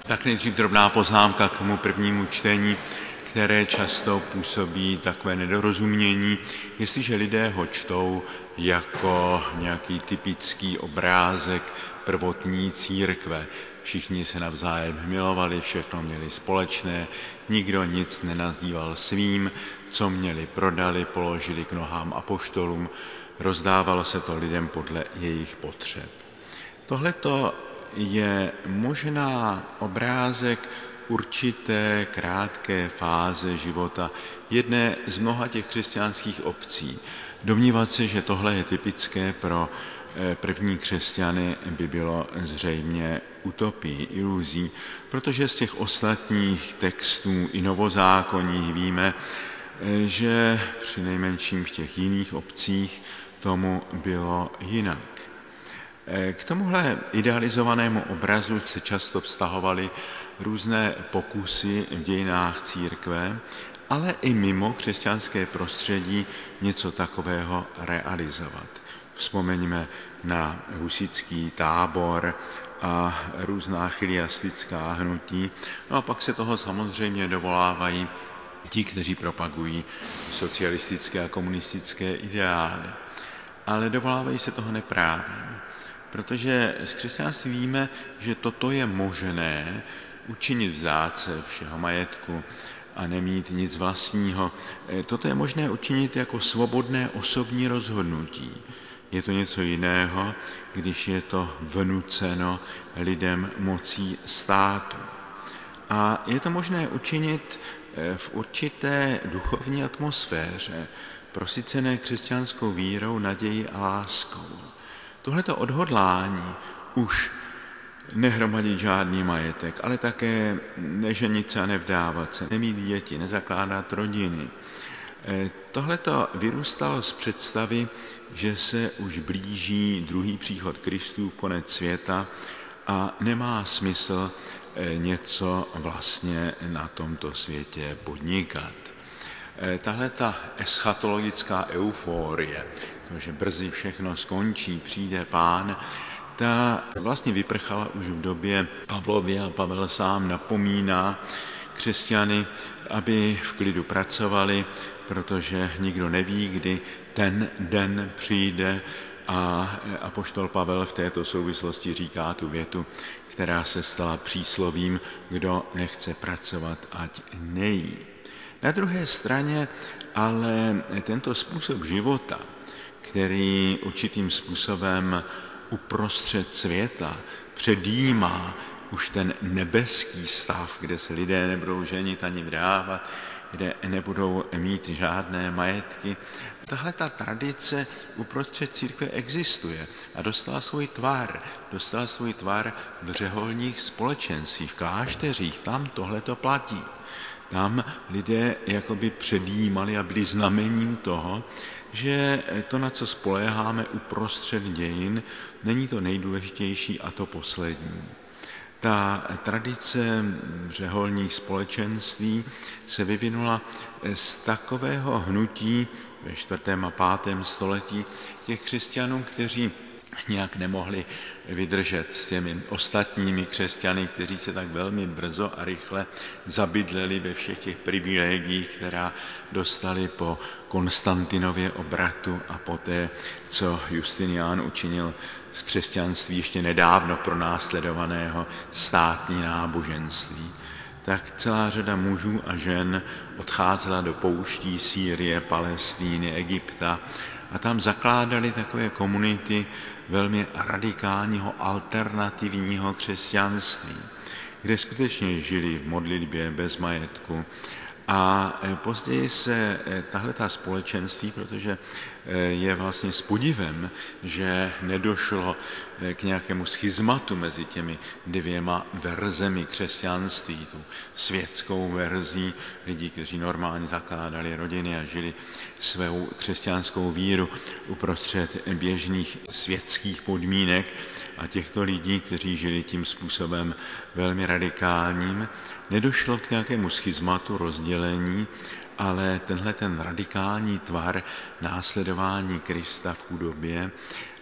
Tak nejdřív drobná poznámka k tomu prvnímu čtení, které často působí takové nedorozumění, jestliže lidé ho čtou jako nějaký typický obrázek prvotní církve. Všichni se navzájem milovali, všechno měli společné, nikdo nic nenazýval svým, co měli, prodali, položili k nohám apoštolům, rozdávalo se to lidem podle jejich potřeb. Tohleto je možná obrázek určité krátké fáze života jedné z mnoha těch křesťanských obcí. Domnívat se, že tohle je typické pro první křesťany, by bylo zřejmě utopií, iluzí, protože z těch ostatních textů i novozákonních víme, že přinejmenším v těch jiných obcích tomu bylo jinak. K tomuhle idealizovanému obrazu se často vztahovaly různé pokusy v dějinách církve, ale i mimo křesťanské prostředí něco takového realizovat. Vzpomeňme na husitský tábor a různá chiliastická hnutí. No a pak se toho samozřejmě dovolávají ti, kteří propagují socialistické a komunistické ideály. Ale dovolávají se toho neprávem, protože z křesťanství víme, že toto je možné učinit vzdát se všeho majetku a nemít nic vlastního. Toto je možné učinit jako svobodné osobní rozhodnutí. Je to něco jiného, když je to vnuceno lidem mocí státu. A je to možné učinit v určité duchovní atmosféře, prosycené křesťanskou vírou, nadějí a láskou. Tohleto odhodlání už nehromadit žádný majetek, ale také neženit se a nevdávat se, nemít děti, nezakládat rodiny. Tohleto vyrůstalo z představy, že se už blíží druhý příchod Kristův, konec světa a nemá smysl něco vlastně na tomto světě podnikat. Tahle ta eschatologická euforie, to, že brzy všechno skončí, přijde Pán, ta vlastně vyprchala už v době Pavlově a Pavel sám napomíná křesťany, aby v klidu pracovali, protože nikdo neví, kdy ten den přijde, a apoštol Pavel v této souvislosti říká tu větu, která se stala příslovím: kdo nechce pracovat, ať nejí. Na druhé straně ale tento způsob života, který určitým způsobem uprostřed světa předjímá už ten nebeský stav, kde se lidé nebudou ženit ani vdávat, kde nebudou mít žádné majetky. Tahle ta tradice uprostřed církve existuje a dostala svůj tvar. Dostala svůj tvar v řeholních společenstvích, v klášteřích, tam tohleto platí. Tam lidé jakoby předjímali a byli znamením toho, že to, na co spoléháme uprostřed dějin, není to nejdůležitější a to poslední. Ta tradice řeholních společenství se vyvinula z takového hnutí ve 4. a 5. století těch křesťanů, kteří nějak nemohli vydržet s těmi ostatními křesťany, kteří se tak velmi brzo a rychle zabydleli ve všech těch privilegiích, která dostali po Konstantinově obratu a poté, co Justinián učinil z křesťanství ještě nedávno pronásledovaného státní náboženství. Tak celá řada mužů a žen odcházela do pouští Sýrie, Palestíny, Egypta a tam zakládali takové komunity velmi radikálního alternativního křesťanství, kde skutečně žili v modlitbě bez majetku. A později se tahleta společenství, protože je vlastně s podivem, že nedošlo k nějakému schizmatu mezi těmi dvěma verzemi křesťanství, tu světskou verzí lidí, kteří normálně zakládali rodiny a žili svou křesťanskou víru uprostřed běžných světských podmínek, a těchto lidí, kteří žili tím způsobem velmi radikálním, nedošlo k nějakému schizmatu, rozdělení, ale tenhle ten radikální tvar následování Krista v chudobě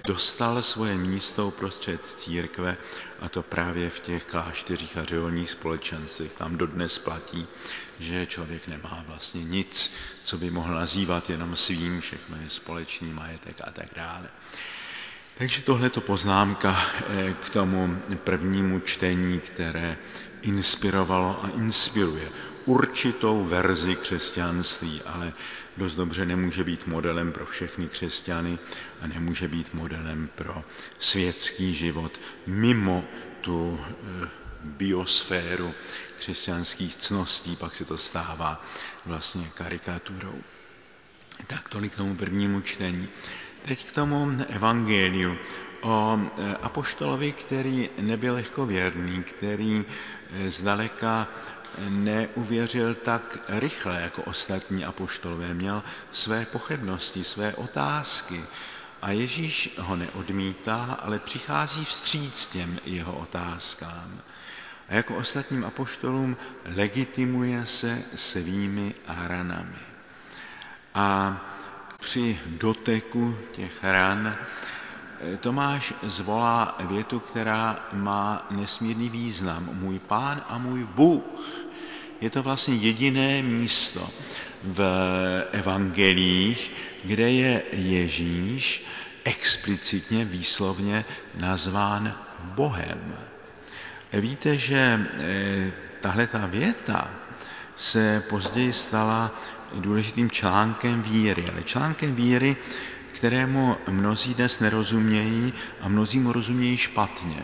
dostal svoje místo uprostřed církve, a to právě v těch klášterích a řeholních společenstvích. Tam dodnes platí, že člověk nemá vlastně nic, co by mohl nazývat jenom svým, všechno je společný majetek a tak dále. Takže tohleto poznámka k tomu prvnímu čtení, které inspirovalo a inspiruje určitou verzi křesťanství, ale dost dobře nemůže být modelem pro všechny křesťany a nemůže být modelem pro světský život mimo tu biosféru křesťanských ctností, pak se to stává vlastně karikaturou. Tak tolik k tomu prvnímu čtení. Teď k tomu evangeliu o apoštolovi, který nebyl lehkověrný, který zdaleka neuvěřil tak rychle jako ostatní apoštolové, měl své pochybnosti, své otázky a Ježíš ho neodmítá, ale přichází vstříc těm jeho otázkám. A jako ostatním apoštolům legitimuje se svými ranami. A při doteku těch ran Tomáš zvolá větu, která má nesmírný význam. Můj Pán a můj Bůh. Je to vlastně jediné místo v evangelích, kde je Ježíš explicitně, výslovně nazván Bohem. Víte, že tahleta věta se později stala důležitým článkem víry, ale článkem víry, kterému mnozí dnes nerozumějí a mnozí mu rozumějí špatně.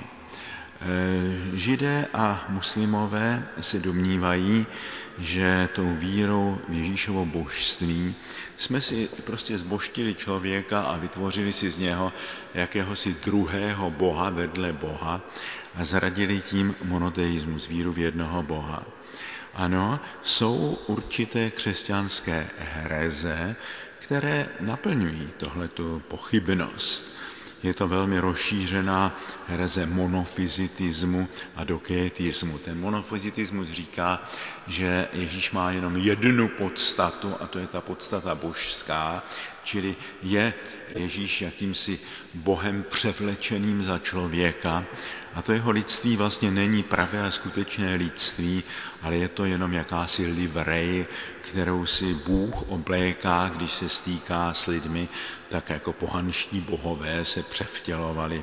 Židé a muslimové se domnívají, že tou vírou v Ježíšovo božství jsme si prostě zbožtili člověka a vytvořili si z něho jakéhosi druhého boha vedle Boha a zaradili tím monoteismus, víru v jednoho Boha. Ano, jsou určité křesťanské hereze, které naplňují tohletu pochybnost. Je to velmi rozšířená hereze monofyzitismu a dokétismu. Ten monofyzitismus říká, že Ježíš má jenom jednu podstatu a to je ta podstata božská, čili je Ježíš jakýmsi Bohem převlečeným za člověka a to jeho lidství vlastně není pravé a skutečné lidství, ale je to jenom jakási livrej, kterou si Bůh obléká, když se stýká s lidmi, tak jako pohanští bohové se převtělovali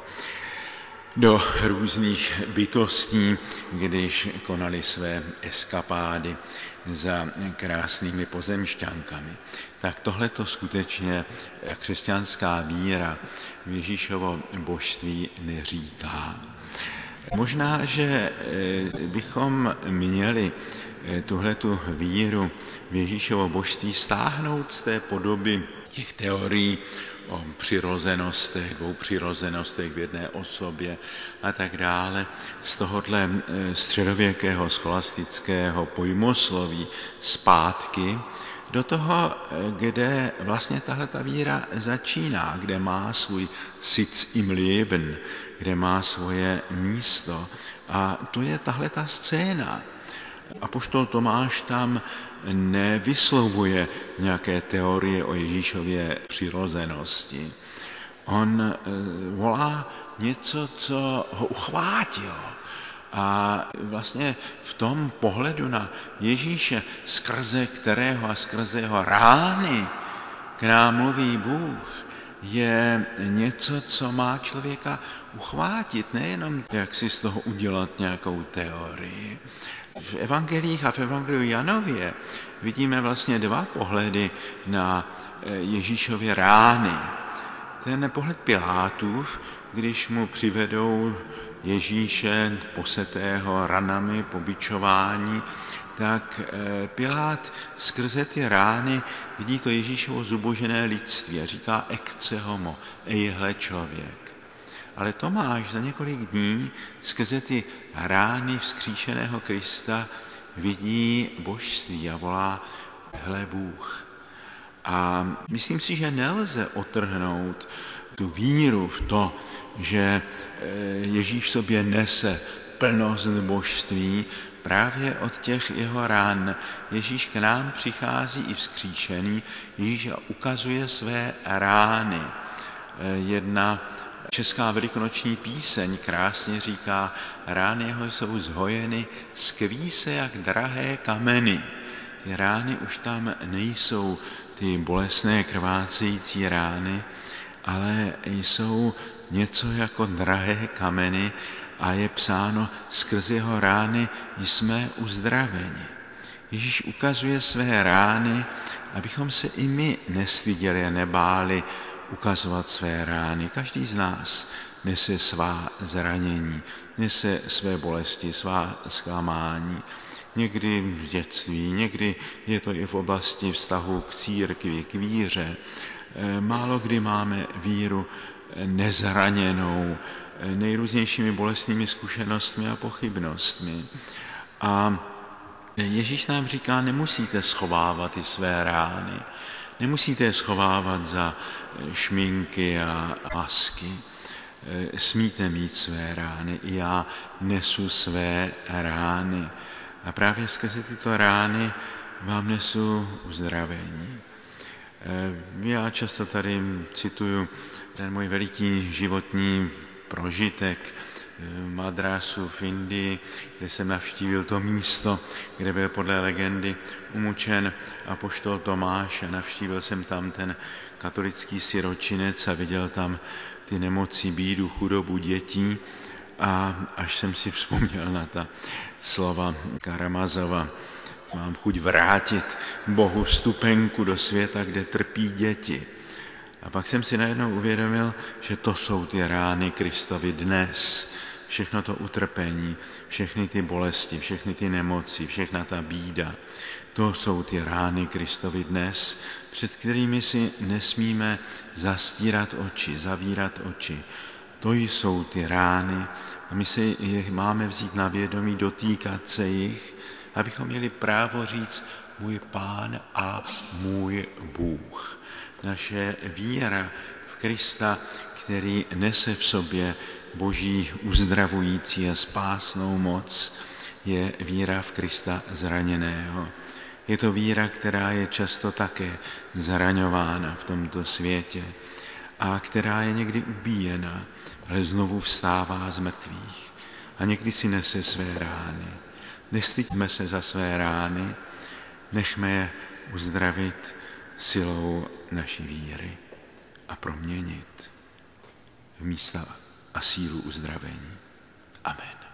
do různých bytostí, když konali své eskapády za krásnými pozemšťankami. Tak tohle to skutečně křesťanská víra v Ježíšovo božství neříká. Možná, že bychom měli tuhletu víru v Ježíšovo božství stáhnout z té podoby těch teorií o přirozenostech, dvou přirozenostech v jedné osobě a tak dále, z tohohle středověkého scholastického pojmosloví zpátky do toho, kde vlastně tahleta víra začíná, kde má svůj Sitz im Leben, kde má svoje místo. A to je tahleta scéna. Apoštol Tomáš tam nevyslovuje nějaké teorie o Ježíšově přirozenosti. On volá něco, co ho uchvátilo. A vlastně v tom pohledu na Ježíše, skrze kterého a skrze jeho rány k nám mluví Bůh, je něco, co má člověka uchvátit, nejenom jak si z toho udělat nějakou teorii. V evangelích a v evangeliu Janově vidíme vlastně dva pohledy na Ježíšově rány. Ten pohled Pilátův, když mu přivedou Ježíše posetého ranami po bičování, tak Pilát skrze ty rány vidí to Ježíšovo zubožené lidství a říká ecce homo, ejhle člověk. Ale Tomáš za několik dní skrze ty rány vzkříšeného Krista vidí božství a volá hle Bůh. A myslím si, že nelze otrhnout tu víru v to, že Ježíš v sobě nese plnost božství právě od těch jeho rán. Ježíš k nám přichází i vzkříšený, Ježíš ukazuje své rány. Jedna Česká velikonoční píseň krásně říká, rány jeho jsou zhojeny z kvíse jak drahé kameny. Ty rány už tam nejsou ty bolestné krvácející rány, ale jsou něco jako drahé kameny a je psáno, skrze jeho rány jsme uzdraveni. Ježíš ukazuje své rány, abychom se i my nestyděli a nebáli ukazovat své rány. Každý z nás nese svá zranění, nese své bolesti, svá zklamání. Někdy v dětství, někdy je to i v oblasti vztahu k církvi, k víře. Málo kdy máme víru nezraněnou nejrůznějšími bolestnými zkušenostmi a pochybnostmi. A Ježíš nám říká, nemusíte schovávat ty své rány, nemusíte je schovávat za šminky a masky. Smíte mít své rány, i já nesu své rány. A právě skrze tyto rány vám nesu uzdravení. Já často tady cituju ten můj veliký životní prožitek Madrasu v Indii, kde jsem navštívil to místo, kde byl podle legendy umučen apoštol Tomáš a navštívil jsem tam ten katolický siročinec a viděl tam ty nemoci, bídu, chudobu dětí a až jsem si vzpomněl na ta slova Karamazova, mám chuť vrátit Bohu vstupenku do světa, kde trpí děti. A pak jsem si najednou uvědomil, že to jsou ty rány Kristovy dnes. Všechno to utrpení, všechny ty bolesti, všechny ty nemoci, všechna ta bída. To jsou ty rány Kristovy dnes, před kterými si nesmíme zastírat oči, zavírat oči. To jsou ty rány a my si je máme vzít na vědomí, dotýkat se jich, abychom měli právo říct můj Pán a můj Bůh. Naše víra v Krista, který nese v sobě Boží uzdravující a spásnou moc, je víra v Krista zraněného. Je to víra, která je často také zraňována v tomto světě a která je někdy ubíjena, ale znovu vstává z mrtvých a někdy si nese své rány. Nestyďme se za své rány, nechme je uzdravit silou naší víry a proměnit v místa a sílu uzdravení. Amen.